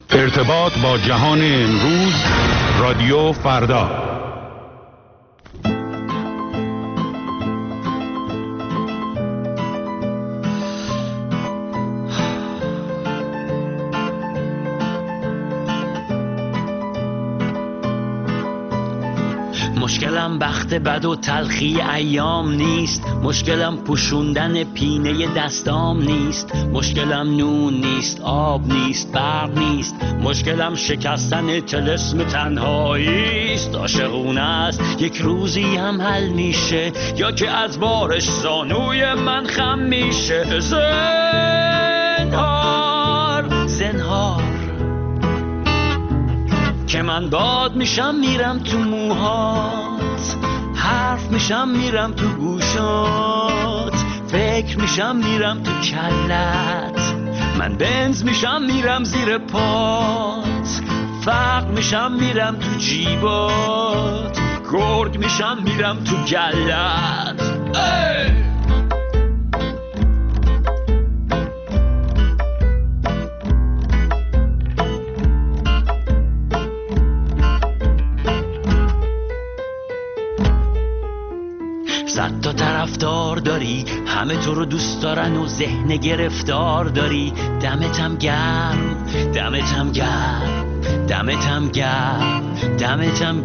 ارتباط با جهان امروز، رادیو فردا. مشکلم بخت بد و تلخی ایام نیست، مشکلم پوشوندن پینه دستام نیست، مشکلم نون نیست، آب نیست، برق نیست، مشکلم شکستن طلسم تنهایی است. عاشقونه است یک روزی هم حل میشه، یا که از بارش زانوی من خم میشه. زنهار زنهار که من باد میشم میرم تو موهات، حرف میشم میرم تو گوشات، فکر میشم میرم تو کلت، من بنز میشم میرم زیر پات، فقر میشم میرم تو جیبات، گرگ میشم میرم تو گلت. صد تا طرفدار داری، همه تو رو دوست دارن و ذهن گرفتار داری. دمتم گرم، دمتم گرم، دمتم گرم، دمتم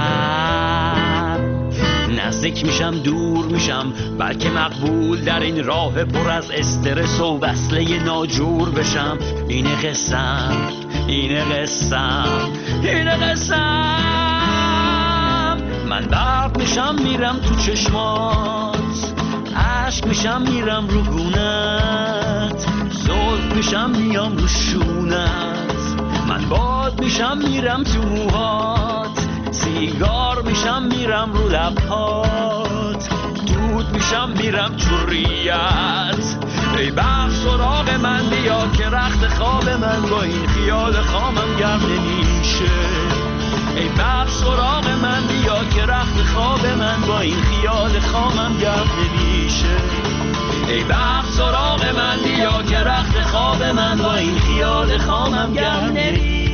گرم. نزدیک میشم دور میشم، بلکه مقبول در این راه پر از استرس و وصله ناجور بشم. اینه قسم، اینه قسم، اینه قسم. من برق میشم میرم تو چشمات، عشق میشم میرم رو گونت، زلف میشم میام رو شونت، من باد میشم میرم تو موهات، سیگار میشم میرم رو لبهات، دود میشم میرم تو ریت. ای بخت سراغ من بیا که رخت خواب من با این خیال خامم گرم نمیشه. ای بخت سراغ من بیا که رخت خواب من با این خیال خامم گرم نمیشه. ای بخت سراغ من بیا که رخت خواب من با این خیال خامم گرم نمیشه.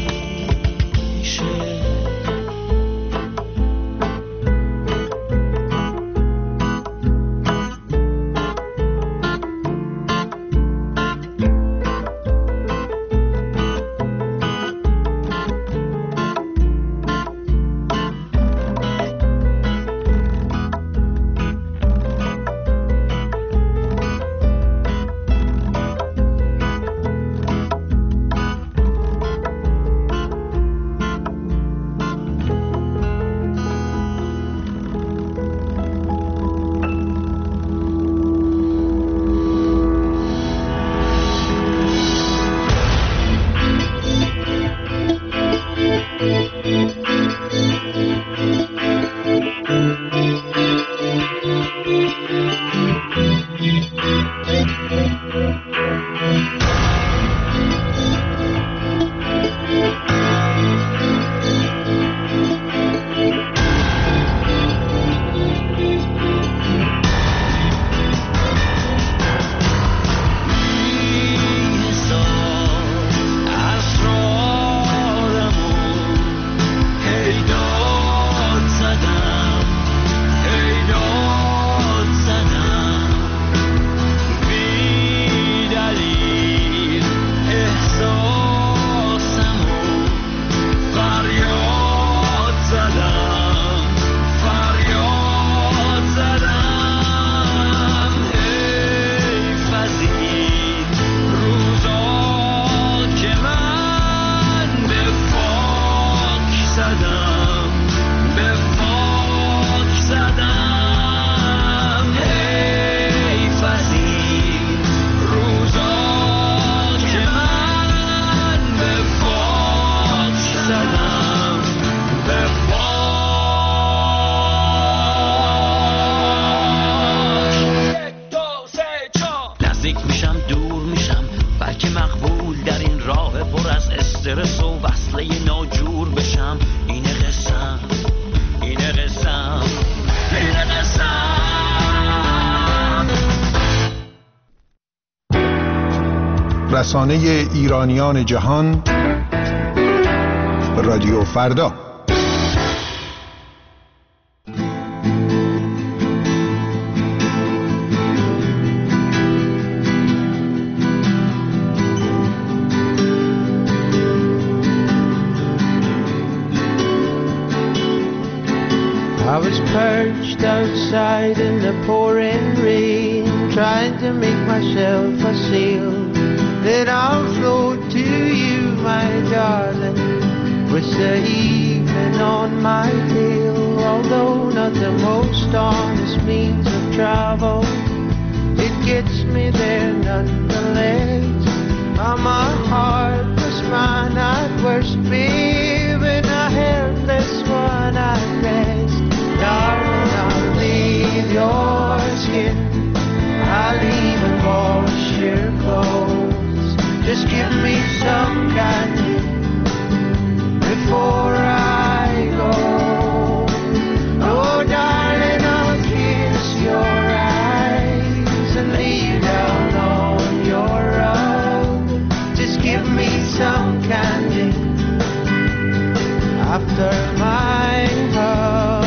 استرس و وصله ناجور بشم. اینه قسم، اینه قسم، اینه قسم. رسانه ایرانیان جهان رادیو فردا. I was perched outside in the pouring rain, trying to make myself a sail that I'll float to you, my darling, with the evening on my tail. Although not the most honest means of travel, it gets me there nonetheless. I'm a heartless man at worst, babe, and a helpless one at best. Darling, I'll leave your skin, I'll even wash your clothes. Just give me some candy before I go. Oh, darling, I'll kiss your eyes and lay you down on your rug. Just give me some candy after my hug.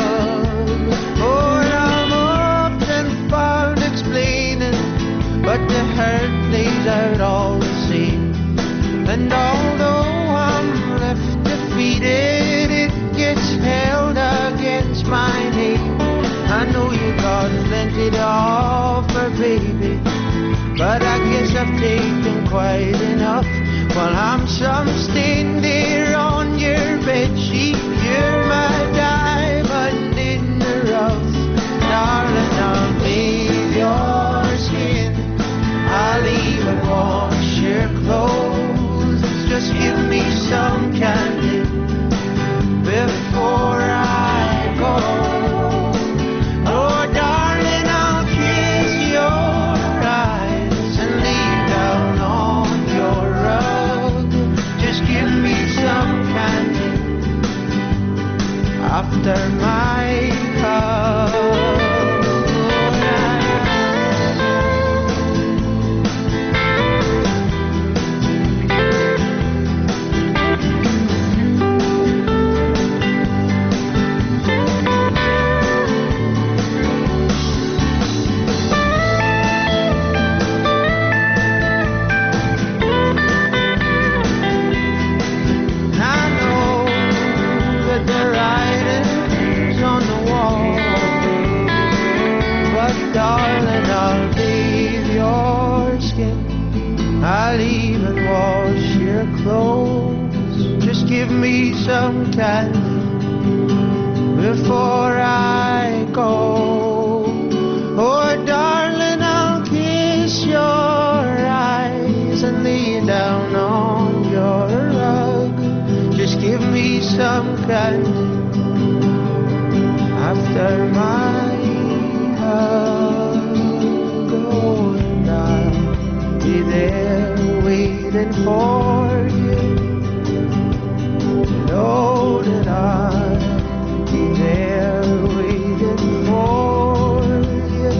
But the hurt plays out all the same. And although I'm left defeated, it gets held against my name. I know you got plenty to offer, baby, but I guess I've taken quite enough. While I'm some stain there on your bedsheet, you're my diamond in the rough. Darling, I'll leave your skin, I'll even wash your clothes. Just give me some candy before I go. Oh, darling, I'll kiss your eyes and lay down on your rug. Just give me some candy after my hug. Darling, I'll leave your skin, I'll even wash your clothes. Just give me some candy before I go. Oh, darling, I'll kiss your eyes and lay down on your rug. Just give me some candy after my and I'll be there waiting for you. Know that I'll be there waiting for you.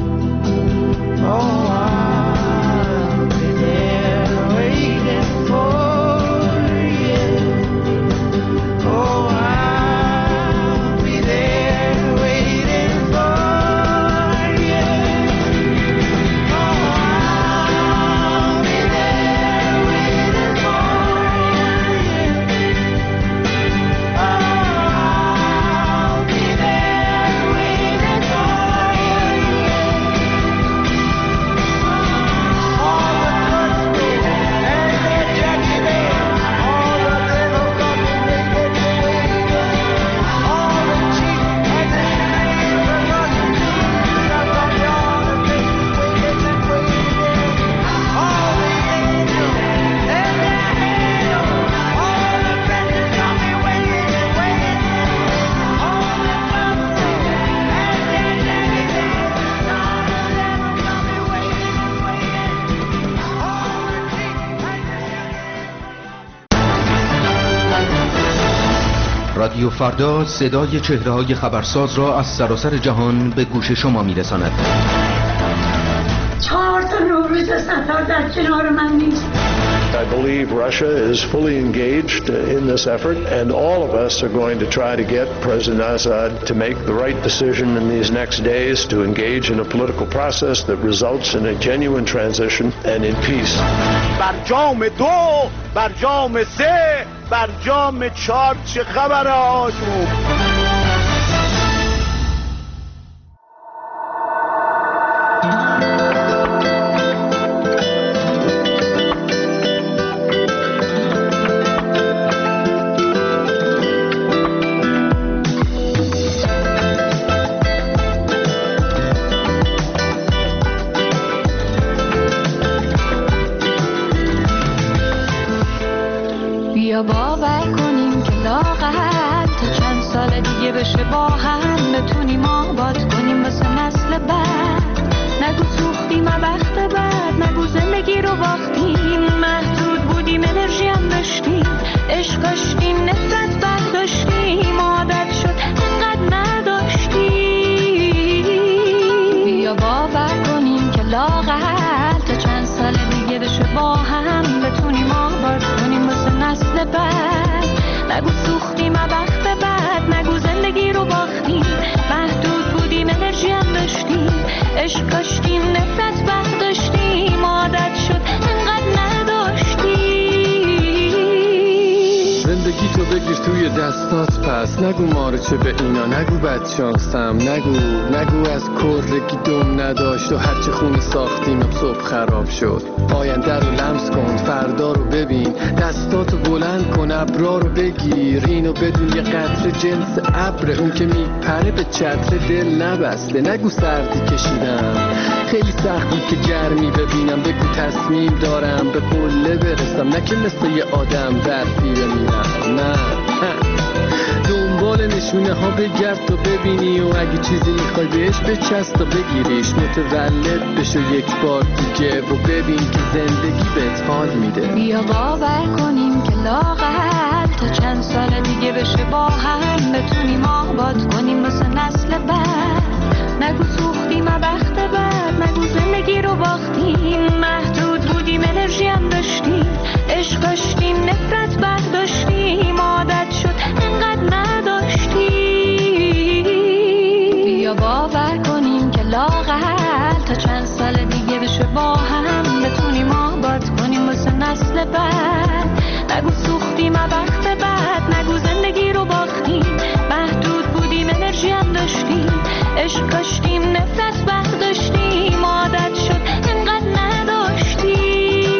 Oh, I'll be there waiting for you. Oh, I'll be there waiting for you. رادیو فردا صدای چهره‌های خبرساز را از سراسر جهان به گوش شما می‌رساند. 4 تا نوروز سفر در کنار من نیست. I believe Russia is fully engaged in this effort, and all of us are going to try to get President Assad to make the right decision in these next days to engage in a political process that results in a genuine transition and in peace. برجام 2 برجام 3 برجام 4 چه خبره آجوب. بیا باور کنیم که لااقل تا چند سال دیگه بشه با هم بتونیم آباد کنیم واسه نسل بعد. نگو سوختیم وقت بعد، نگو زندگی رو باختیم، محدود بودیم انرژی هم داشتیم، عشق داشتیم نفرت برداشتیم، عادت شد انقدر نداشتیم. بیا باور کنیم که لااقل تا چند سال دیگه بشه با هم بتونیم آباد کنیم واسه نسل بعد. نگو سوختیم وقت بعد، نگو زندگی رو باختیم، محدود بودیم انرژی هم داشتیم، عشق داشتیم نفرت برداشتیم، عادت شد انقدر نداشتیم. زندگی تو بگیر توی دستات پس، نگو مارو چه به اینا، نگو بدشانسم، نگو از کرگی دم نداشت و هرچه خونه ساختیم اب صبح خراب شد. آینده رو لمس کن، فردا رو ببین، دستاتو بلند کن، ابرا رو بگیر، اینو بدون یه قطره جنس ابر، اون که میپره به چتر دل نبسته. نگو سردی کشیدم، خیلی سخت بود که گرمی ببینم، بگو تصمیم دارم به قله برسم، نه که مثل یه آدم برفی بمیرم. نه دنبال نشونه ها بگرد تا ببینی، و اگه چیزی میخوای بهش بچست تا بگیریش، متولد بشو یک بار دیگه و ببین که زندگی بهت حال میده. بیا باور کنیم که لااقل تا چند سال دیگه بشه با هم بتونیم آباد کنیم واسه نسل بعد. نگو سوختیم وقت بعد، نگو زندگی رو باختیم، محدود بودیم انرژی هم داشتیم، عشق داشتیم نفرت برداشتیم، عادت شد انقدر نداشتیم. بیا باور کنیم که لااقل تا چند سال دیگه بشه با هم بتونیم آباد کنیم واسه نسل بعد. نگو سوختیم وقت بعد، نگو زندگی رو باختیم، محدود بودیم انرژی هم داشتیم، عشق داشتیم نفرت برداشتیم، عادت شد انقدر نداشتیم.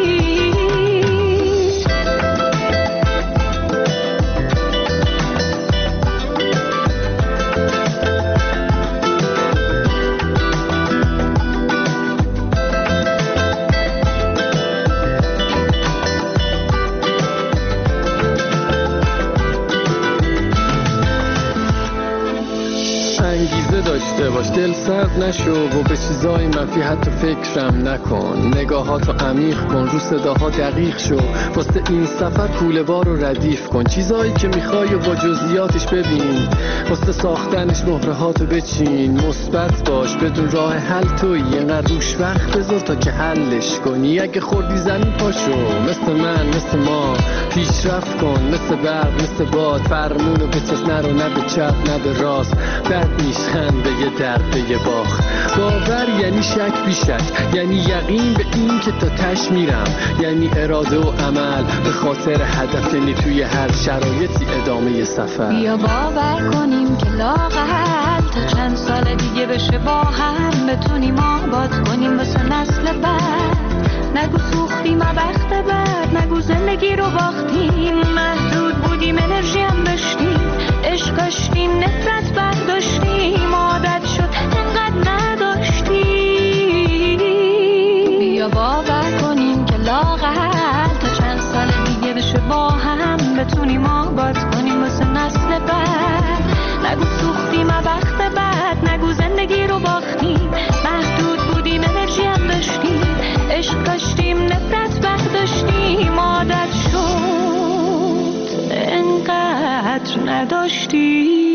انگیزه داشته باش، دل سرد نشو و به چیزای منفی حتی فکرم نکن، نگاهاتو عمیق کن، رو صداها دقیق شو، واسه این سفر کوله بار رو ردیف کن، چیزایی که میخوای و با جزئیاتش ببین، واسه ساختنش مهرهاتو بچین، مثبت باش بدون راه حل تویی، اینقدر روش وقت بذار تا که حلش کنی. اگه خوردی زمین پاشو، مثل من مثل ما پیشرفت کن، مثل برق مثل باد، فرمونو به چست نرو، نه به چپ نه به راست، بد نیستن به یه درد به یه باخت. باور یعنی شک بی شک، یعنی یقین به این که تا تش میرم، یعنی اراده و عمل به خاطر هدف، یعنی توی هر شرایطی ادامه سفر. بیا باور کنیم که لااقل تا چند سال دیگه بشه با هم بتونیم آباد کنیم واسه نسل بعد. نگو سوختیم وقت بعد، نگو زندگی رو باختیم، محدود بودیم انرژی هم داشتیم، عشق داشتیم نفرت برداشتیم، عادت شد انقدر نداشتیم. بیا باور کنیم که لااقل تا چند سال دیگه بشه با هم بتونیم آباد کنیم واسه نسل بعد. نگو سوختیم وقت بعد، نگو زندگی رو باختیم، محدود بودیم انرژی هم داشتیم، عشق داشتیم نفرت برداشتیم، عادت شد انقدر نداشتیم.